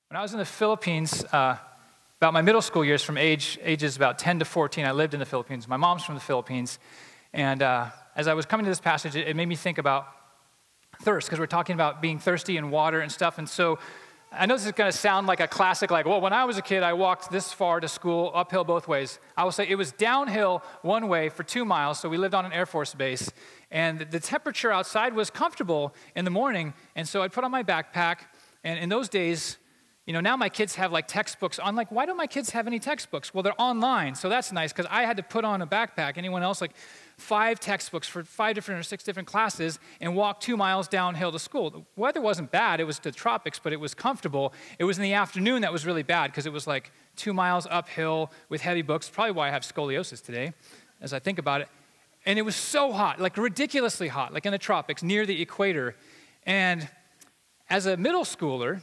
When I was in the Philippines, about my middle school years, from ages about 10 to 14, I lived in the Philippines. My mom's from the Philippines. And as I was coming to this passage, it made me think about thirst, because we're talking about being thirsty and water and stuff. And so I know this is going to sound like a classic, like, well, when I was a kid, I walked this far to school, uphill both ways. I will say it was downhill one way for 2 miles, so we lived on an Air Force base. And the temperature outside was comfortable in the morning, and so I'd put on my backpack. And in those days, you know, now my kids have like textbooks. I'm like, why don't my kids have any textbooks? Well, they're online, so that's nice, because I had to put on a backpack. Anyone else, like 5 textbooks for 5 different or 6 different classes and walk 2 miles downhill to school. The weather wasn't bad. It was the tropics, but it was comfortable. It was in the afternoon that was really bad, because it was like 2 miles uphill with heavy books. Probably why I have scoliosis today, as I think about it. And it was so hot, like ridiculously hot, like in the tropics, near the equator. And as a middle schooler,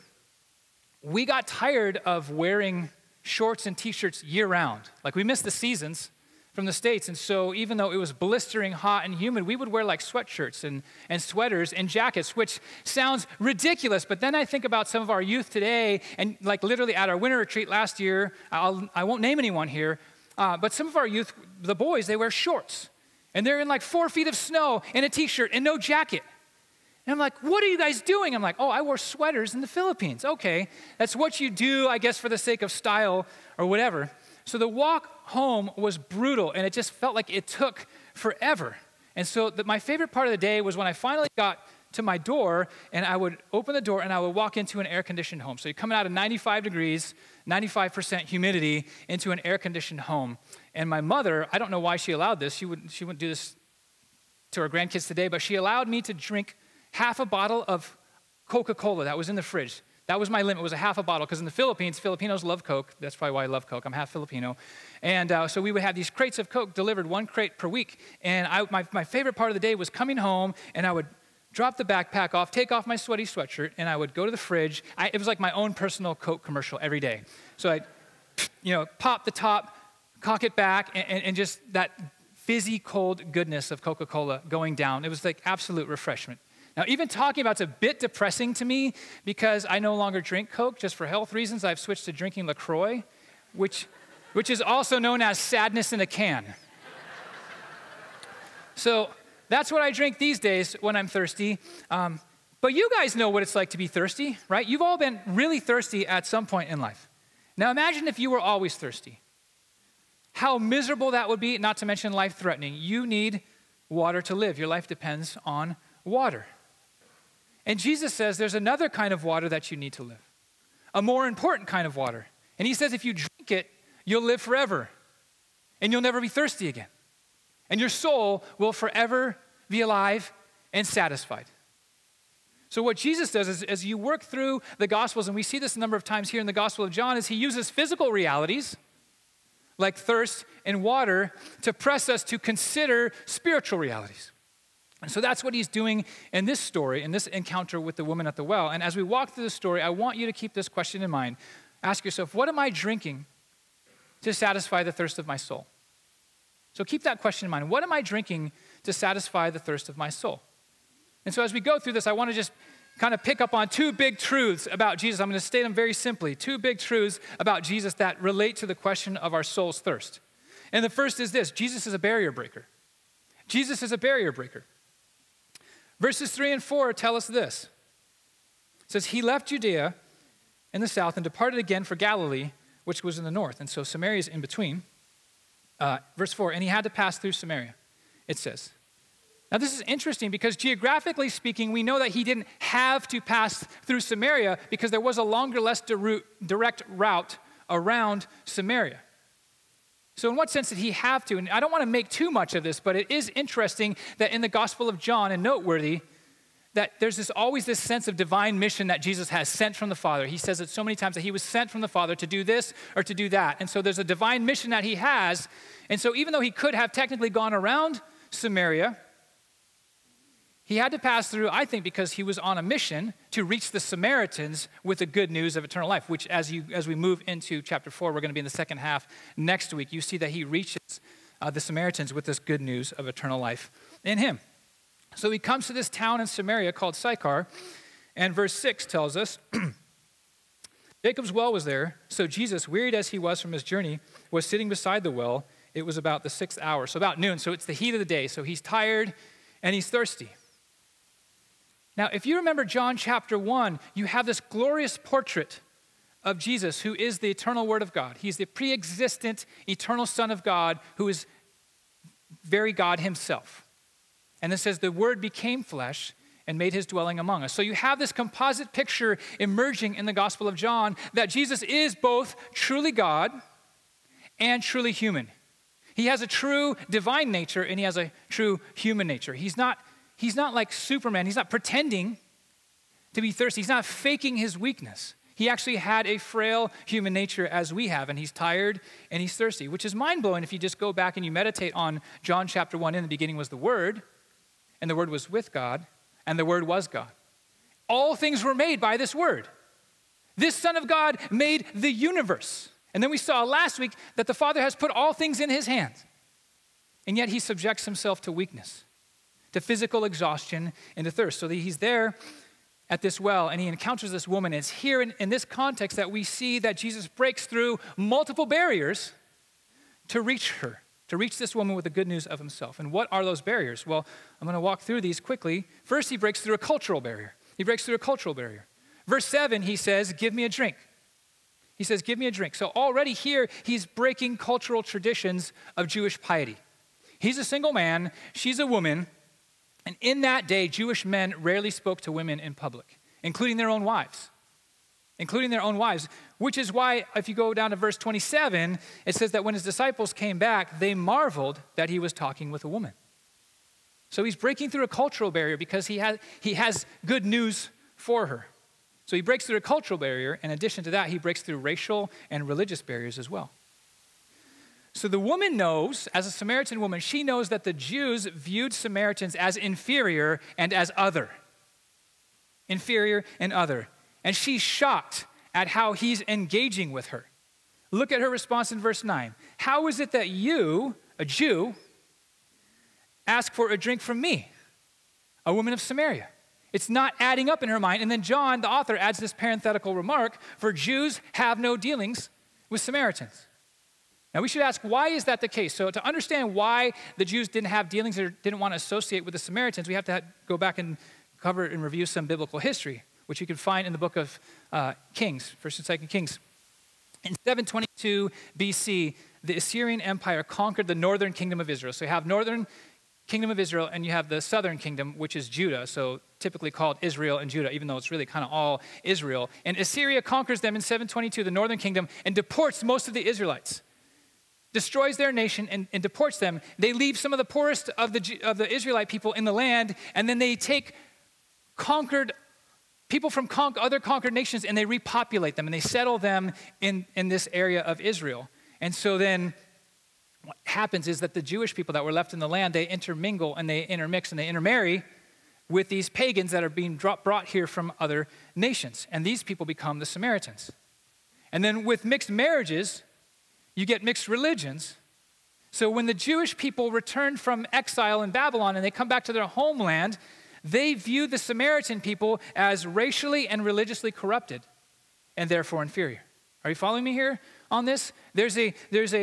we got tired of wearing shorts and t-shirts year-round. Like, we missed the seasons from the States, and so even though it was blistering hot and humid, we would wear like sweatshirts and sweaters and jackets, which sounds ridiculous, but then I think about some of our youth today, and like literally at our winter retreat last year, I won't name anyone here, but some of our youth, the boys, they wear shorts, and they're in like 4 feet of snow in a t-shirt and no jacket. And I'm like, what are you guys doing? I'm like, oh, I wore sweaters in the Philippines. Okay, that's what you do, I guess, for the sake of style or whatever. So the walk home was brutal, and it just felt like it took forever. And so my favorite part of the day was when I finally got to my door, and I would open the door, and I would walk into an air-conditioned home. So you're coming out of 95 degrees, 95% humidity, into an air-conditioned home. And my mother, I don't know why she allowed this. She wouldn't do this to her grandkids today, but she allowed me to drink half a bottle of Coca-Cola that was in the fridge. That was my limit. It was a half a bottle, because in the Philippines, Filipinos love Coke. That's probably why I love Coke. I'm half Filipino. And so we would have these crates of Coke delivered, 1 crate per week. And my favorite part of the day was coming home, and I would drop the backpack off, take off my sweaty sweatshirt, and I would go to the fridge. It was like my own personal Coke commercial every day. So I'd, pop the top, cock it back, and just that fizzy, cold goodness of Coca-Cola going down. It was like absolute refreshment. Now, even talking about it's a bit depressing to me, because I no longer drink Coke. Just for health reasons, I've switched to drinking LaCroix, which is also known as sadness in a can. So that's what I drink these days when I'm thirsty. But you guys know what it's like to be thirsty, right? You've all been really thirsty at some point in life. Now, imagine if you were always thirsty. How miserable that would be, not to mention life-threatening. You need water to live. Your life depends on water. And Jesus says there's another kind of water that you need to live, a more important kind of water. And he says if you drink it, you'll live forever, and you'll never be thirsty again. And your soul will forever be alive and satisfied. So what Jesus does is, as you work through the Gospels, and we see this a number of times here in the Gospel of John, is he uses physical realities like thirst and water to press us to consider spiritual realities. And so that's what he's doing in this story, in this encounter with the woman at the well. And as we walk through the story, I want you to keep this question in mind. Ask yourself, what am I drinking to satisfy the thirst of my soul? So keep that question in mind. What am I drinking to satisfy the thirst of my soul? And so as we go through this, I want to just kind of pick up on 2 big truths about Jesus. I'm going to state them very simply. 2 big truths about Jesus that relate to the question of our soul's thirst. And the first is this: Jesus is a barrier breaker. Jesus is a barrier breaker. Verses 3 and 4 tell us this. It says, he left Judea in the south and departed again for Galilee, which was in the north. And so Samaria is in between. Verse 4, and he had to pass through Samaria, it says. Now this is interesting, because geographically speaking, we know that he didn't have to pass through Samaria, because there was a longer, less direct route around Samaria. So in what sense did he have to? And I don't want to make too much of this, but it is interesting that in the Gospel of John, and noteworthy, that there's always this sense of divine mission that Jesus has, sent from the Father. He says it so many times that he was sent from the Father to do this or to do that. And so there's a divine mission that he has. And so even though he could have technically gone around Samaria, he had to pass through, I think, because he was on a mission to reach the Samaritans with the good news of eternal life, which as we move into chapter 4, we're going to be in the second half next week. You see that he reaches the Samaritans with this good news of eternal life in him. So he comes to this town in Samaria called Sychar, and verse 6 tells us Jacob's well was there, so Jesus, wearied as he was from his journey, was sitting beside the well. It was about the 6th hour, so about noon, so it's the heat of the day. So he's tired and he's thirsty. Now, if you remember John chapter 1, you have this glorious portrait of Jesus, who is the eternal Word of God. He's the pre-existent, eternal Son of God, who is very God himself. And it says, the Word became flesh and made his dwelling among us. So you have this composite picture emerging in the Gospel of John that Jesus is both truly God and truly human. He has a true divine nature and he has a true human nature. He's not like Superman. He's not pretending to be thirsty. He's not faking his weakness. He actually had a frail human nature as we have, and he's tired and he's thirsty, which is mind-blowing if you just go back and you meditate on John chapter 1. In the beginning was the Word, and the Word was with God, and the Word was God. All things were made by this Word. This Son of God made the universe. And then we saw last week that the Father has put all things in his hands. And yet he subjects himself to weakness, to physical exhaustion, and to thirst. So that he's there at this well, and he encounters this woman. And it's here in this context that we see that Jesus breaks through multiple barriers to reach her, to reach this woman with the good news of himself. And what are those barriers? Well, I'm going to walk through these quickly. First, he breaks through a cultural barrier. Verse 7, he says, give me a drink. He says, give me a drink. So already here, he's breaking cultural traditions of Jewish piety. He's a single man, she's a woman, and in that day, Jewish men rarely spoke to women in public, including their own wives. Which is why, if you go down to verse 27, it says that when his disciples came back, they marveled that he was talking with a woman. So he's breaking through a cultural barrier because he has good news for her. So he breaks through a cultural barrier. In addition to that, he breaks through racial and religious barriers as well. So the woman knows, as a Samaritan woman, she knows that the Jews viewed Samaritans as inferior and as other. Inferior and other. And she's shocked at how he's engaging with her. Look at her response in verse 9. How is it that you, a Jew, ask for a drink from me, a woman of Samaria? It's not adding up in her mind. And then John, the author, adds this parenthetical remark, for Jews have no dealings with Samaritans. Now we should ask, why is that the case? So to understand why the Jews didn't have dealings or didn't want to associate with the Samaritans, we have to go back and cover and review some biblical history, which you can find in the book of Kings, 1st and 2nd Kings. In 722 BC, the Assyrian Empire conquered the northern kingdom of Israel. So you have northern kingdom of Israel and you have the southern kingdom, which is Judah, so typically called Israel and Judah, even though it's really kind of all Israel. And Assyria conquers them in 722, the northern kingdom, and deports most of the Israelites. Destroys their nation and deports them. They leave some of the poorest of the Israelite people in the land, and then they take conquered people from other conquered nations and they repopulate them and they settle them in this area of Israel. And so then what happens is that the Jewish people that were left in the land, they intermingle and they intermix and they intermarry with these pagans that are being brought here from other nations. And these people become the Samaritans. And then with mixed marriages, you get mixed religions. So when the Jewish people returned from exile in Babylon and they come back to their homeland, they view the Samaritan people as racially and religiously corrupted and therefore inferior. Are you following me here on this? There's a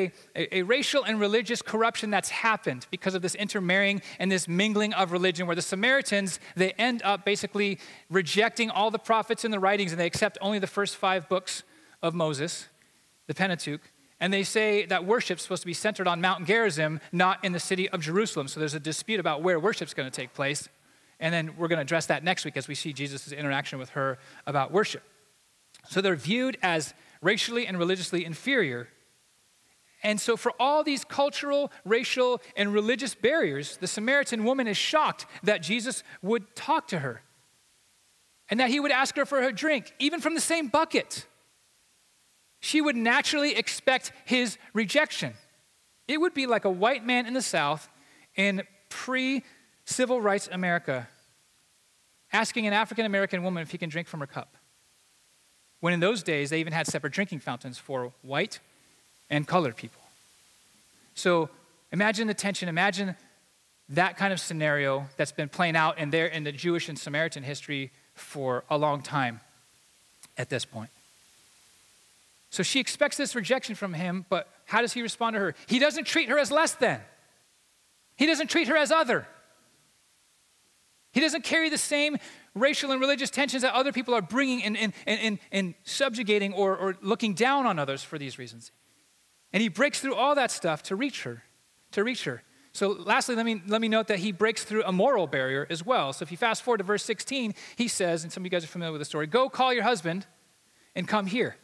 racial and religious corruption that's happened because of this intermarrying and this mingling of religion where the Samaritans, they end up basically rejecting all the prophets and the writings and they accept only the first 5 books of Moses, the Pentateuch. And they say that worship's supposed to be centered on Mount Gerizim, not in the city of Jerusalem. So there's a dispute about where worship's going to take place. And then we're going to address that next week as we see Jesus' interaction with her about worship. So they're viewed as racially and religiously inferior. And so for all these cultural, racial, and religious barriers, the Samaritan woman is shocked that Jesus would talk to her and that he would ask her for her drink, even from the same bucket. She would naturally expect his rejection. It would be like a white man in the South in pre-civil rights America asking an African-American woman if he can drink from her cup. When in those days, they even had separate drinking fountains for white and colored people. So imagine the tension, imagine that kind of scenario that's been playing out in the Jewish and Samaritan history for a long time at this point. So she expects this rejection from him, but how does he respond to her? He doesn't treat her as less than. He doesn't treat her as other. He doesn't carry the same racial and religious tensions that other people are bringing and subjugating or looking down on others for these reasons. And he breaks through all that stuff to reach her. So lastly, let me note that he breaks through a moral barrier as well. So if you fast forward to verse 16, he says, and some of you guys are familiar with the story, go call your husband and come here.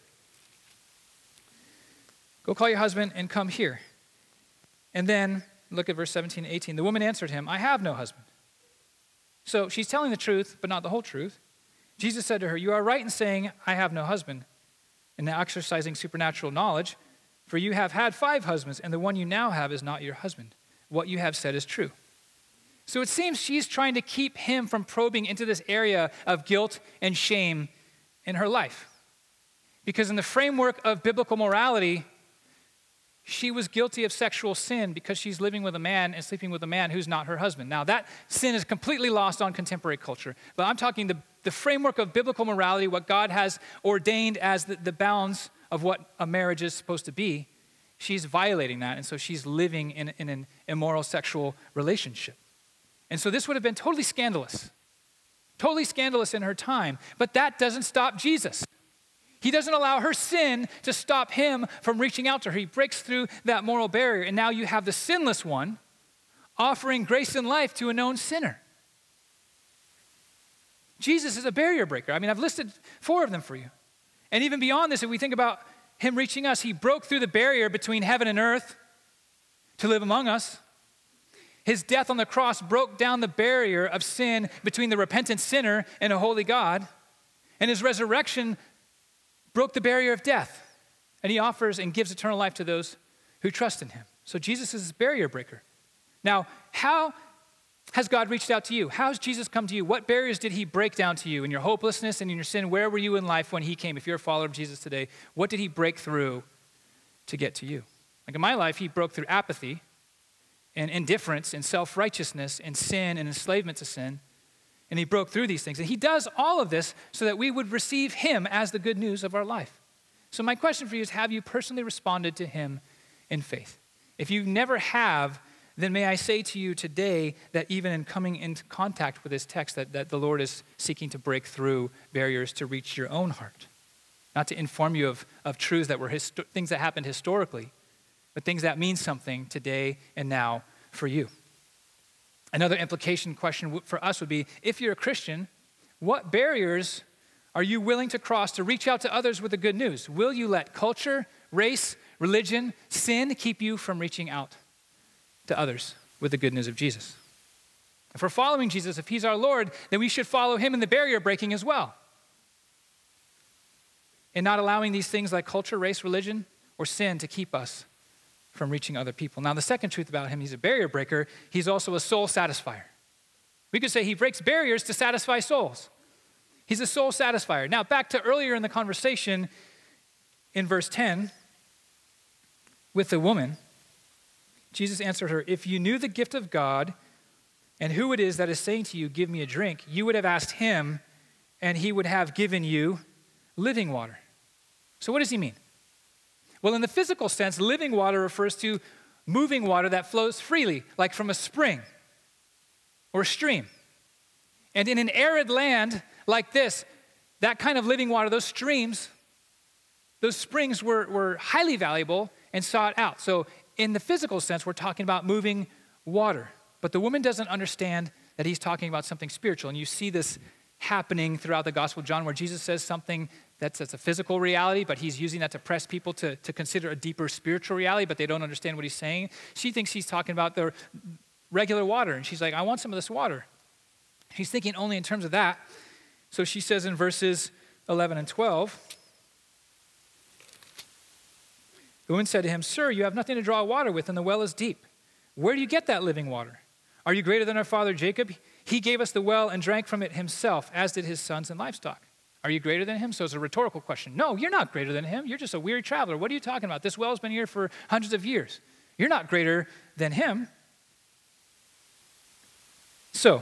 Go call your husband and come here. And then look at verse 17 and 18. The woman answered him, I have no husband. So she's telling the truth, but not the whole truth. Jesus said to her, you are right in saying, I have no husband, and now exercising supernatural knowledge, for you have had 5 husbands, and the one you now have is not your husband. What you have said is true. So it seems she's trying to keep him from probing into this area of guilt and shame in her life. Because in the framework of biblical morality, she was guilty of sexual sin because she's living with a man and sleeping with a man who's not her husband. Now, that sin is completely lost on contemporary culture. But I'm talking the framework of biblical morality, what God has ordained as the bounds of what a marriage is supposed to be. She's violating that, and so she's living in an immoral sexual relationship. And so this would have been totally scandalous in her time. But that doesn't stop Jesus. He doesn't allow her sin to stop him from reaching out to her. He breaks through that moral barrier, and now you have the sinless one offering grace and life to a known sinner. Jesus is a barrier breaker. I mean, I've listed 4 of them for you. And even beyond this, if we think about him reaching us, he broke through the barrier between heaven and earth to live among us. His death on the cross broke down the barrier of sin between the repentant sinner and a holy God. And his resurrection broke the barrier of death, and he offers and gives eternal life to those who trust in him. So Jesus is this barrier breaker. Now, how has God reached out to you? How has Jesus come to you? What barriers did he break down to you in your hopelessness and in your sin? Where were you in life when he came? If you're a follower of Jesus today, what did he break through to get to you? Like in my life, he broke through apathy and indifference and self-righteousness and sin and enslavement to sin. And he broke through these things. And he does all of this so that we would receive him as the good news of our life. So my question for you is, have you personally responded to him in faith? If you never have, then may I say to you today that even in coming into contact with this text, that the Lord is seeking to break through barriers to reach your own heart. Not to inform you of truths that were things that happened historically, but things that mean something today and now for you. Another implication question for us would be, if you're a Christian, what barriers are you willing to cross to reach out to others with the good news? Will you let culture, race, religion, sin keep you from reaching out to others with the good news of Jesus? If we're following Jesus, if he's our Lord, then we should follow him in the barrier breaking as well. And not allowing these things like culture, race, religion, or sin to keep us from reaching other people. Now, the second truth about him, he's a barrier breaker. He's also a soul satisfier. We could say he breaks barriers to satisfy souls. He's a soul satisfier. Now, back to earlier in the conversation in verse 10 with the woman, Jesus answered her, if you knew the gift of God and who it is that is saying to you, give me a drink, you would have asked him and he would have given you living water. So what does he mean? Well, in the physical sense, living water refers to moving water that flows freely, like from a spring or a stream. And in an arid land like this, that kind of living water, those streams, those springs were highly valuable and sought out. So in the physical sense, we're talking about moving water. But the woman doesn't understand that he's talking about something spiritual. And you see this happening throughout the Gospel of John, where Jesus says something that's a physical reality, but he's using that to press people to consider a deeper spiritual reality, but they don't understand what he's saying. She thinks he's talking about the regular water, and she's like, I want some of this water. He's thinking only in terms of that. So she says in verses 11 and 12, the woman said to him, Sir, you have nothing to draw water with, and the well is deep. Where do you get that living water? Are you greater than our father Jacob? He gave us the well and drank from it himself, as did his sons and livestock. Are you greater than him? So it's a rhetorical question. No, you're not greater than him. You're just a weary traveler. What are you talking about? This well's been here for hundreds of years. You're not greater than him. So,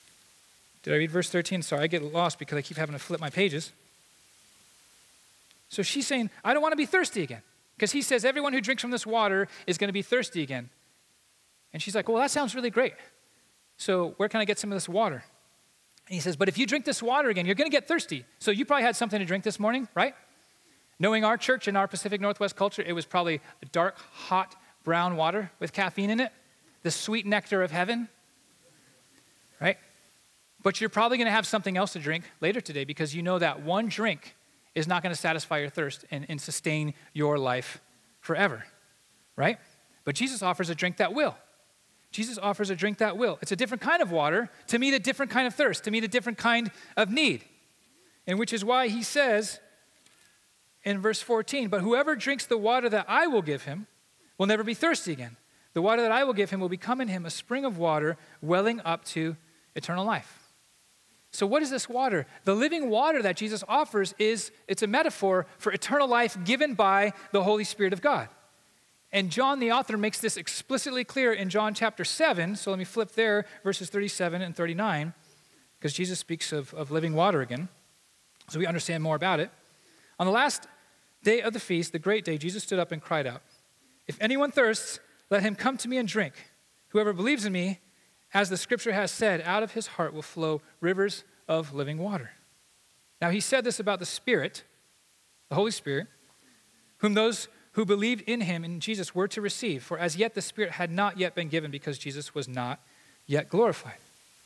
did I read verse 13? Sorry, I get lost because I keep having to flip my pages. So she's saying, I don't want to be thirsty again. Because he says everyone who drinks from this water is going to be thirsty again. And she's like, well, that sounds really great. So where can I get some of this water? And he says, but if you drink this water again, you're going to get thirsty. So you probably had something to drink this morning, right? Knowing our church and our Pacific Northwest culture, it was probably a dark, hot, brown water with caffeine in it, the sweet nectar of heaven, right? But you're probably going to have something else to drink later today because you know that one drink is not going to satisfy your thirst and sustain your life forever, right? But Jesus offers a drink that will. Jesus offers a drink that will. It's a different kind of water to meet a different kind of thirst, to meet a different kind of need. And which is why he says in verse 14, but whoever drinks the water that I will give him will never be thirsty again. The water that I will give him will become in him a spring of water welling up to eternal life. So what is this water? The living water that Jesus offers it's a metaphor for eternal life given by the Holy Spirit of God. And John, the author, makes this explicitly clear in John chapter 7. So let me flip there, verses 37 and 39, because Jesus speaks of living water again, so we understand more about it. On the last day of the feast, the great day, Jesus stood up and cried out, if anyone thirsts, let him come to me and drink. Whoever believes in me, as the scripture has said, out of his heart will flow rivers of living water. Now he said this about the Spirit, the Holy Spirit, whom those who believed in him, in Jesus, were to receive. For as yet the Spirit had not yet been given because Jesus was not yet glorified.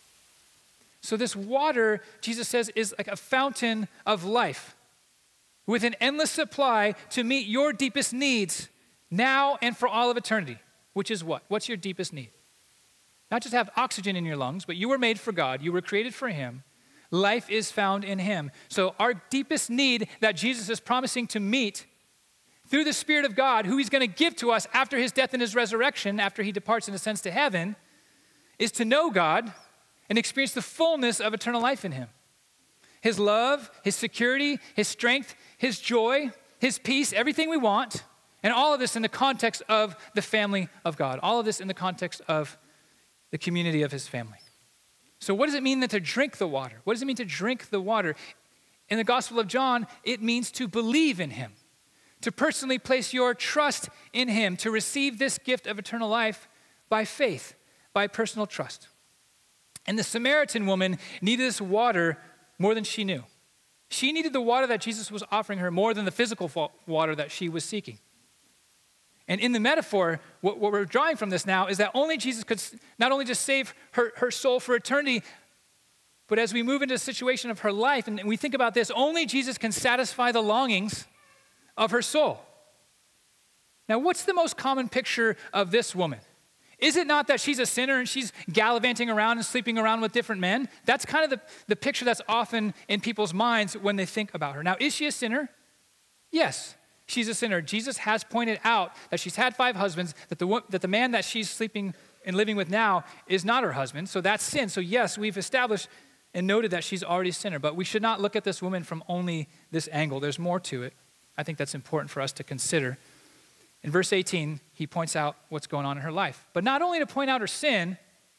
So this water, Jesus says, is like a fountain of life with an endless supply to meet your deepest needs now and for all of eternity, which is what? What's your deepest need? Not just have oxygen in your lungs, but you were made for God. You were created for him. Life is found in him. So our deepest need that Jesus is promising to meet through the Spirit of God, who he's going to give to us after his death and his resurrection, after he departs and ascends to heaven, is to know God and experience the fullness of eternal life in him. His love, his security, his strength, his joy, his peace, everything we want, and all of this in the context of the family of God. All of this in the context of the community of his family. So what does it mean then to drink the water? What does it mean to drink the water? In the Gospel of John, it means to believe in him, to personally place your trust in him, to receive this gift of eternal life by faith, by personal trust. And the Samaritan woman needed this water more than she knew. She needed the water that Jesus was offering her more than the physical water that she was seeking. And in the metaphor, what we're drawing from this now is that only Jesus could not only just save her soul for eternity, but as we move into a situation of her life, and we think about this, only Jesus can satisfy the longings of her soul. Now, what's the most common picture of this woman? Is it not that she's a sinner and she's gallivanting around and sleeping around with different men? That's kind of the picture that's often in people's minds when they think about her. Now, is she a sinner? Yes. She's a sinner. Jesus has pointed out that she's had 5 husbands, that the man that she's sleeping and living with now is not her husband, so that's sin. So yes, we've established and noted that she's already a sinner, but we should not look at this woman from only this angle. There's more to it. I think that's important for us to consider. In verse 18, he points out what's going on in her life, but not only to point out her sin,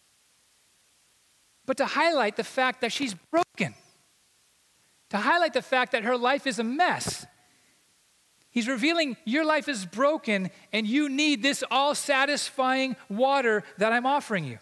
but to highlight the fact that she's broken, to highlight the fact that her life is a mess. He's revealing your life is broken and you need this all-satisfying water that I'm offering you.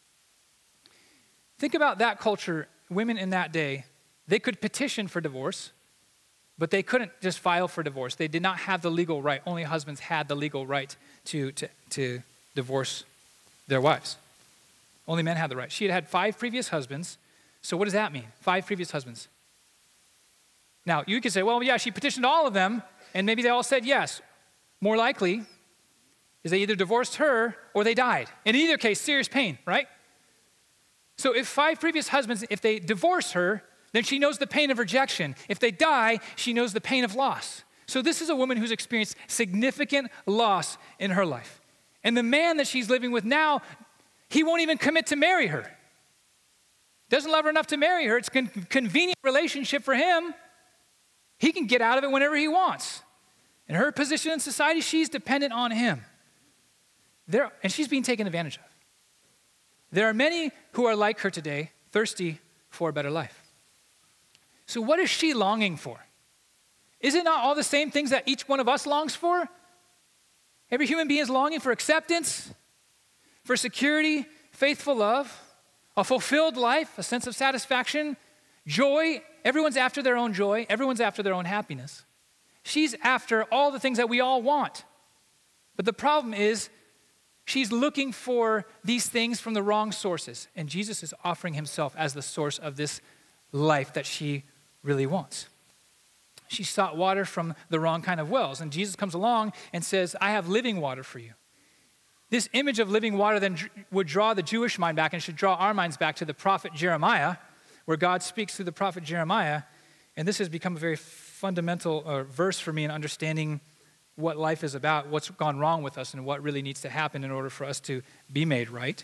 Think about that culture. Women in that day, they could petition for divorce, but they couldn't just file for divorce. They did not have the legal right. Only husbands had the legal right to divorce their wives. Only men had the right. She had had 5 previous husbands. So what does that mean? 5 previous husbands. Now, you could say, well, yeah, she petitioned all of them, and maybe they all said yes. More likely is they either divorced her or they died. In either case, serious pain, right? So if 5 previous husbands, if they divorce her, then she knows the pain of rejection. If they die, she knows the pain of loss. So this is a woman who's experienced significant loss in her life. And the man that she's living with now, he won't even commit to marry her. Doesn't love her enough to marry her. It's a convenient relationship for him. He can get out of it whenever he wants. In her position in society, she's dependent on him. And she's being taken advantage of. There are many who are like her today, thirsty for a better life. So what is she longing for? Is it not all the same things that each one of us longs for? Every human being is longing for acceptance, for security, faithful love, a fulfilled life, a sense of satisfaction, joy. Everyone's after their own joy. Everyone's after their own happiness. She's after all the things that we all want. But the problem is she's looking for these things from the wrong sources. And Jesus is offering himself as the source of this life that she really wants. She sought water from the wrong kind of wells. And Jesus comes along and says, I have living water for you. This image of living water then would draw the Jewish mind back and should draw our minds back to the prophet Jeremiah, where God speaks through the prophet Jeremiah. And this has become a very fundamental verse for me in understanding what life is about, what's gone wrong with us, and what really needs to happen in order for us to be made right.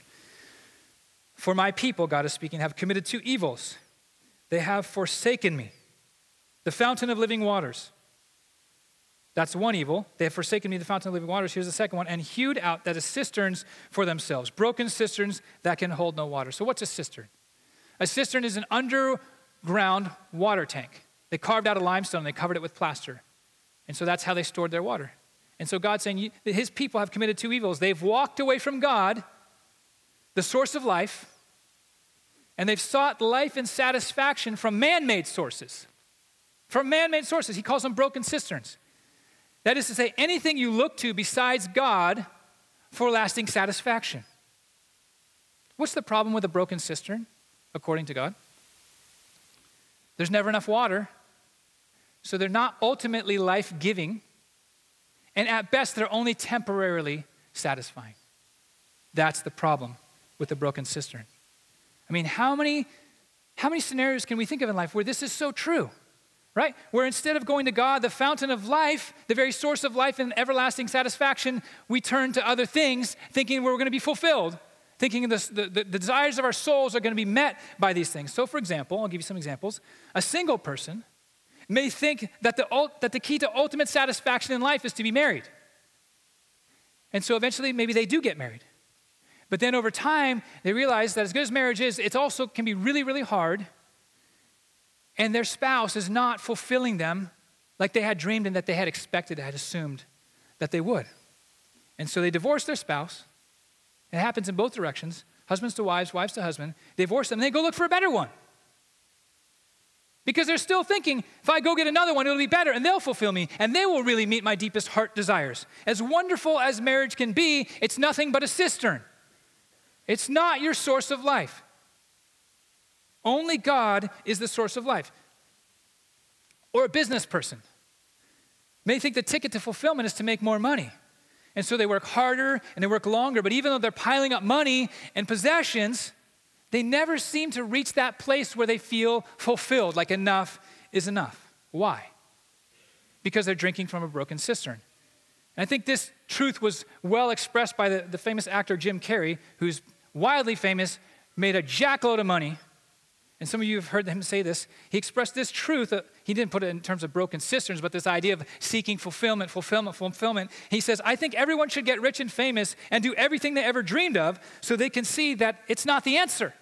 For my people, God is speaking, have committed two evils. They have forsaken me, the fountain of living waters. That's one evil. They have forsaken me, the fountain of living waters. Here's the second one. And hewed out, that is, cisterns for themselves, broken cisterns that can hold no water. So what's a cistern? A cistern is an underground water tank. They carved out a limestone and they covered it with plaster. And so that's how they stored their water. And so God's saying his people have committed two evils. They've walked away from God, the source of life, and they've sought life and satisfaction from man-made sources. From man-made sources. He calls them broken cisterns. That is to say, anything you look to besides God for lasting satisfaction. What's the problem with a broken cistern, according to God? There's never enough water, so they're not ultimately life-giving, and at best, they're only temporarily satisfying. That's the problem with the broken cistern. I mean, how many scenarios can we think of in life where this is so true? Right? Where instead of going to God, the fountain of life, the very source of life and everlasting satisfaction, we turn to other things thinking we're going to be fulfilled, thinking the desires of our souls are going to be met by these things. So for example, I'll give you some examples. A single person may think that the key to ultimate satisfaction in life is to be married. And so eventually maybe they do get married. But then over time, they realize that as good as marriage is, it also can be really, really hard. And their spouse is not fulfilling them like they had dreamed and that they had expected, had assumed that they would. And so they divorce their spouse. It happens in both directions, husbands to wives, wives to husband. They divorce them, and they go look for a better one. Because they're still thinking, if I go get another one, it'll be better, and they'll fulfill me, and they will really meet my deepest heart desires. As wonderful as marriage can be, it's nothing but a cistern. It's not your source of life. Only God is the source of life. Or a business person may think the ticket to fulfillment is to make more money. And so they work harder and they work longer, but even though they're piling up money and possessions, they never seem to reach that place where they feel fulfilled, like enough is enough. Why? Because they're drinking from a broken cistern. And I think this truth was well expressed by the famous actor Jim Carrey, who's wildly famous, made a jackload of money. And some of you have heard him say this. He expressed this truth. He didn't put it in terms of broken cisterns, but this idea of seeking fulfillment. He says, I think everyone should get rich and famous and do everything they ever dreamed of so they can see that it's not the answer.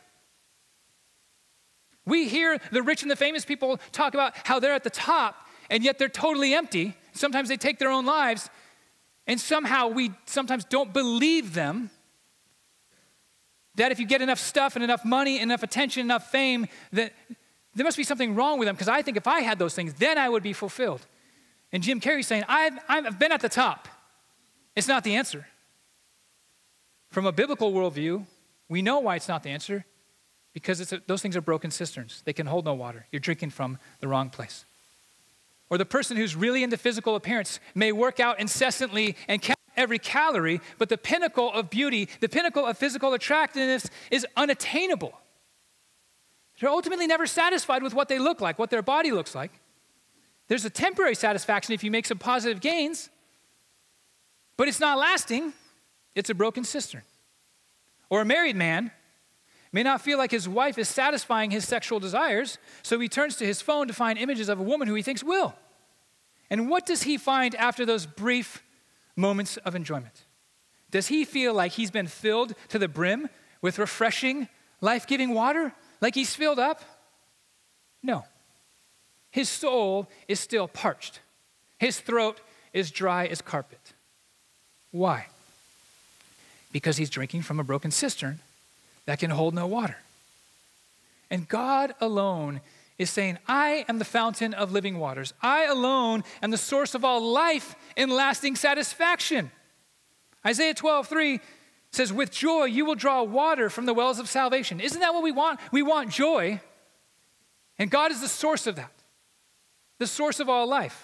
We hear the rich and the famous people talk about how they're at the top, and yet they're totally empty. Sometimes they take their own lives, and somehow we sometimes don't believe them. That if you get enough stuff and enough money, enough attention, enough fame, that there must be something wrong with them, because I think if I had those things, then I would be fulfilled. And Jim Carrey's saying, I've been at the top. It's not the answer. From a biblical worldview, we know why it's not the answer, because those things are broken cisterns. They can hold no water. You're drinking from the wrong place. Or the person who's really into physical appearance may work out incessantly and count every calorie, but the pinnacle of beauty, the pinnacle of physical attractiveness is unattainable. They're ultimately never satisfied with what they look like, what their body looks like. There's a temporary satisfaction if you make some positive gains, but it's not lasting. It's a broken cistern. Or a married man may not feel like his wife is satisfying his sexual desires, so he turns to his phone to find images of a woman who he thinks will. And what does he find after those brief moments of enjoyment? Does he feel like he's been filled to the brim with refreshing, life-giving water? Like he's filled up? No. His soul is still parched. His throat is dry as carpet. Why? Because he's drinking from a broken cistern that can hold no water. And God alone is saying, I am the fountain of living waters. I alone am the source of all life and lasting satisfaction. Isaiah 12:3 says, with joy you will draw water from the wells of salvation. Isn't that what we want? We want joy. And God is the source of that, the source of all life.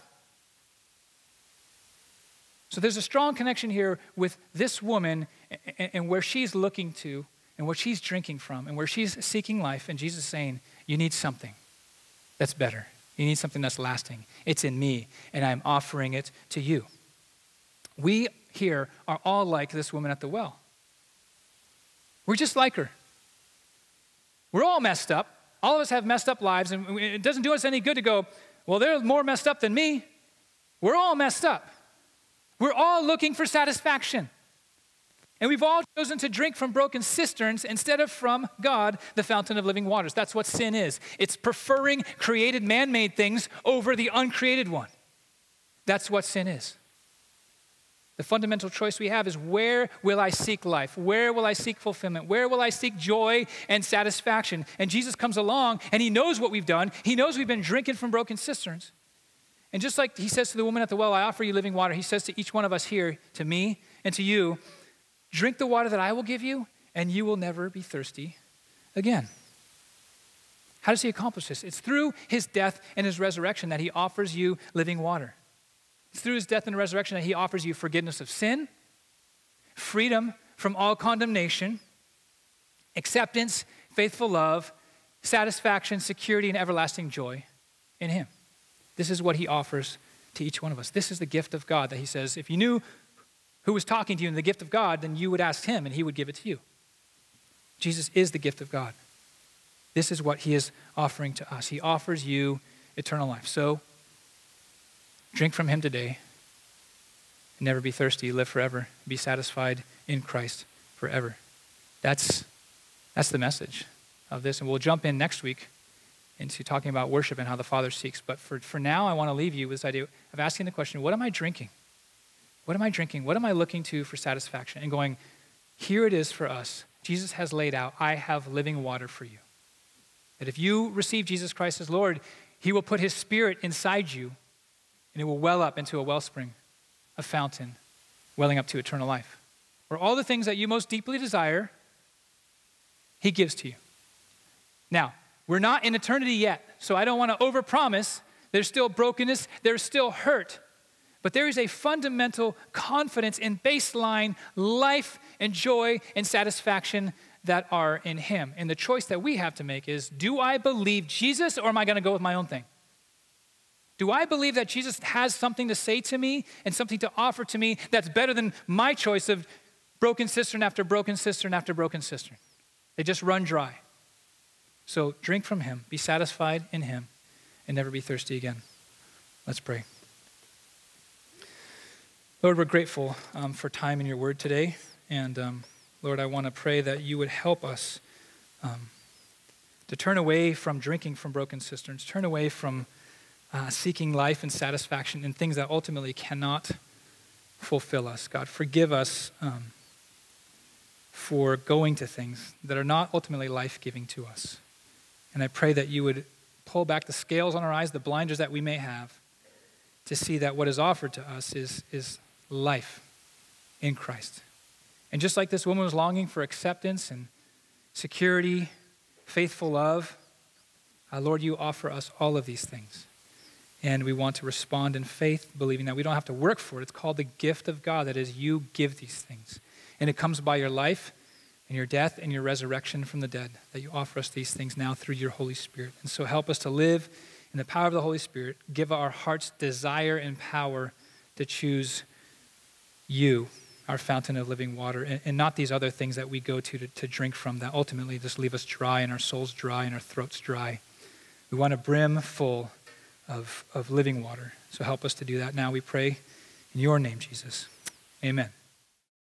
So there's a strong connection here with this woman and where she's looking to and what she's drinking from and where she's seeking life. And Jesus is saying, you need something that's better. You need something that's lasting. It's in me, and I'm offering it to you. We here are all like this woman at the well. We're just like her. We're all messed up. All of us have messed up lives, and it doesn't do us any good to go, well, they're more messed up than me. We're all messed up. We're all looking for satisfaction. And we've all chosen to drink from broken cisterns instead of from God, the fountain of living waters. That's what sin is. It's preferring created man-made things over the uncreated one. That's what sin is. The fundamental choice we have is, where will I seek life? Where will I seek fulfillment? Where will I seek joy and satisfaction? And Jesus comes along and he knows what we've done. He knows we've been drinking from broken cisterns. And just like he says to the woman at the well, I offer you living water, he says to each one of us here, to me and to you, drink the water that I will give you, and you will never be thirsty again. How does he accomplish this? It's through his death and his resurrection that he offers you living water. It's through his death and resurrection that he offers you forgiveness of sin, freedom from all condemnation, acceptance, faithful love, satisfaction, security, and everlasting joy in him. This is what he offers to each one of us. This is the gift of God that he says, if you knew who was talking to you in the gift of God, then you would ask him and he would give it to you. Jesus is the gift of God. This is what he is offering to us. He offers you eternal life. So drink from him today and never be thirsty. Live forever. Be satisfied in Christ forever. That's the message of this. And we'll jump in next week into talking about worship and how the Father seeks. But for now, I want to leave you with this idea of asking the question, what am I drinking? What am I drinking? What am I looking to for satisfaction? And going, here it is for us. Jesus has laid out, I have living water for you. That if you receive Jesus Christ as Lord, he will put his Spirit inside you, and it will well up into a wellspring, a fountain, welling up to eternal life. Where all the things that you most deeply desire, he gives to you. Now, we're not in eternity yet, so I don't want to overpromise. There's still brokenness, there's still hurt. But there is a fundamental confidence in baseline life and joy and satisfaction that are in him. And the choice that we have to make is, do I believe Jesus, or am I going to go with my own thing? Do I believe that Jesus has something to say to me and something to offer to me that's better than my choice of broken cistern after broken cistern after broken cistern? They just run dry. So drink from him, be satisfied in him, and never be thirsty again. Let's pray. Lord, we're grateful for time in your word today. And Lord, I want to pray that you would help us to turn away from drinking from broken cisterns, turn away from seeking life and satisfaction in things that ultimately cannot fulfill us. God, forgive us for going to things that are not ultimately life-giving to us. And I pray that you would pull back the scales on our eyes, the blinders that we may have, to see that what is offered to us is life in Christ. And just like this woman was longing for acceptance and security, faithful love, Lord, you offer us all of these things. And we want to respond in faith, believing that we don't have to work for it. It's called the gift of God. That is, you give these things. And it comes by your life and your death and your resurrection from the dead, that you offer us these things now through your Holy Spirit. And so help us to live in the power of the Holy Spirit. Give our hearts desire and power to choose you, our fountain of living water, and not these other things that we go to drink from that ultimately just leave us dry and our souls dry and our throats dry. We want a brim full of living water. So help us to do that now, we pray. In your name, Jesus. Amen.